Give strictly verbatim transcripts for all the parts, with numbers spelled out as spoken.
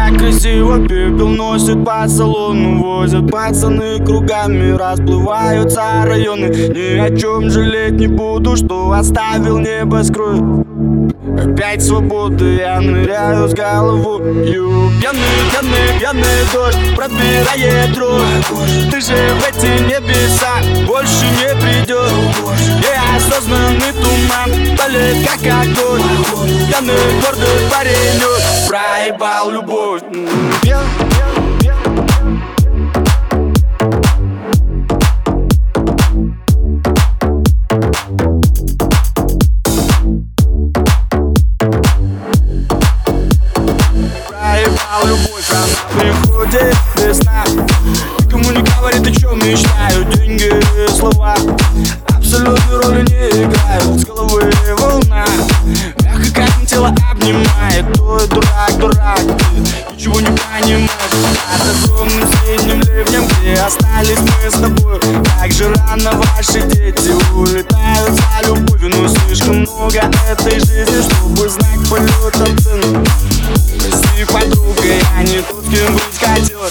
так красиво, пепел носит по салону. Возят пацаны кругами, расплываются районы. Ни о чем жалеть не буду, что оставил небоскреб. Опять свободы, я ныряю с головою. Пьяный, пьяный, пьяный дождь пробирает дрожь. Ты же в эти небеса больше не придешь. Неосознанный туман палит как огонь. Пьяный, гордый паренек проебал любовь. Пьян, пьян, пьян. Любовь, она приходит весна. Никому не говорит, о чем мечтаю. Деньги и слова абсолютно роли не играют. С головы волна мягко, как на тело обнимает. Ой, дурак, дурак, ты ничего не понимаешь. Под огромным синим ливнем, где остались мы с тобой. Как же рано ваши дети улетают за любовью. Но слишком много этой жизни, чтобы знать полетом цену. Прости, подруга, я не тот, с кем быть хотел.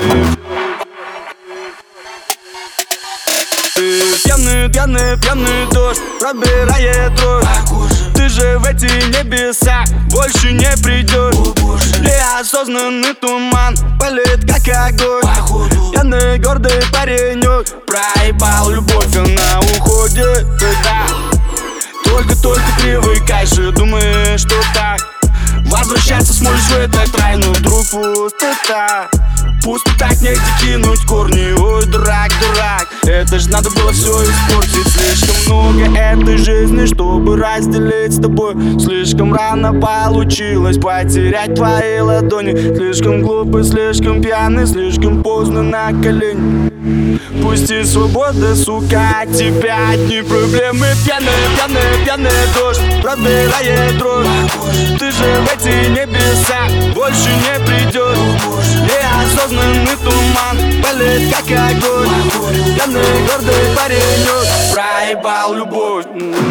Ты пьяный, пьяный, пьяный дождь пробирает дрожь. Ты же в эти небеса больше не придешь. Неосознанный туман палит как огонь. Пьяный, гордый паренек проебал любовь, она уходит туда. Только-только привыкай же, думаешь, что так. Возвращаться сможешь в этот рай, но вдруг пустота. Пусть так негде кинуть корни. Ой, дурак, дурак, это ж надо было все испортить. Слишком много этой жизни, чтобы разделить с тобой. Слишком рано получилось потерять твои ладони. Слишком глупый, слишком пьяный, слишком поздно на колени. Пусти свобода, сука, от тебя одни проблемы. Пьяный, пьяный, пьяный дождь пробирает дрожь. Ты же в эти небеса больше не придешь. Неосознанный туман палит как огонь. Пьяный, гордый паренек проебал любовь.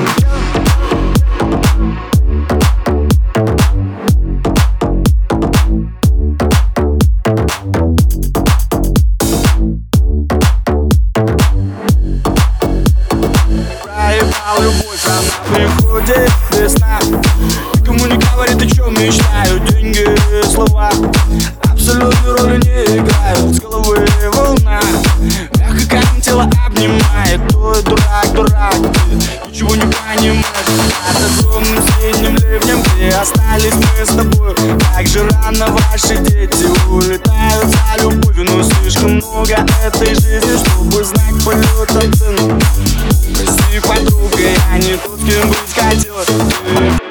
Любовь, она приходит весна. Никому не говорит, о чем мечтаю. Деньги и слова абсолютно роли не играют. С головы волна мягко, как на тело обнимает. Ой, дурак, дурак, ты ничего не понимаешь. Под огромным синим ливнем, где остались мы с тобой. Как же рано ваши дети улетают за любовью. Но слишком много этой жизни, чтобы знать полетом цену. Прости, подруга, я не тот, с кем быть хотел.